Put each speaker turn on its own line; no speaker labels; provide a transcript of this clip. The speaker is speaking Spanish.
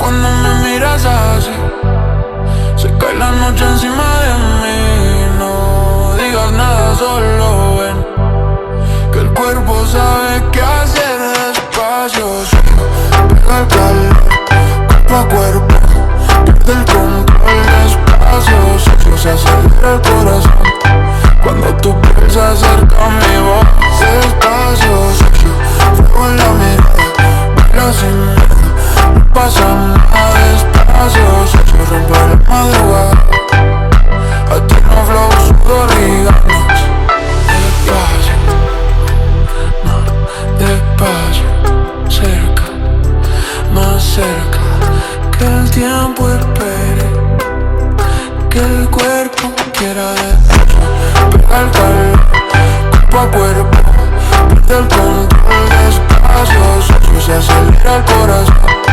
cuando me miras así. Se cae la noche encima de mí. No digas nada, solo ven. Que el cuerpo sabe qué hacer despacio. Pega el calor, cuerpo a cuerpo. Pierde el control despacio. Socio, se acelera el corazón cuando tu piel se acerca a mi voz. Despacio, socio, fuego en la mirada. Baila sin miedo, no pasa nada. Despacio, socio, rompe la madrugada. A ti no flow, sudor y ganas. Despacio, no, despacio. Cerca, más cerca. Que el tiempo espere, que el cuerpo quiera despacio. Pega el calor, cuerpo a cuerpo. Pierde el control despacio, socio, se acelera el corazón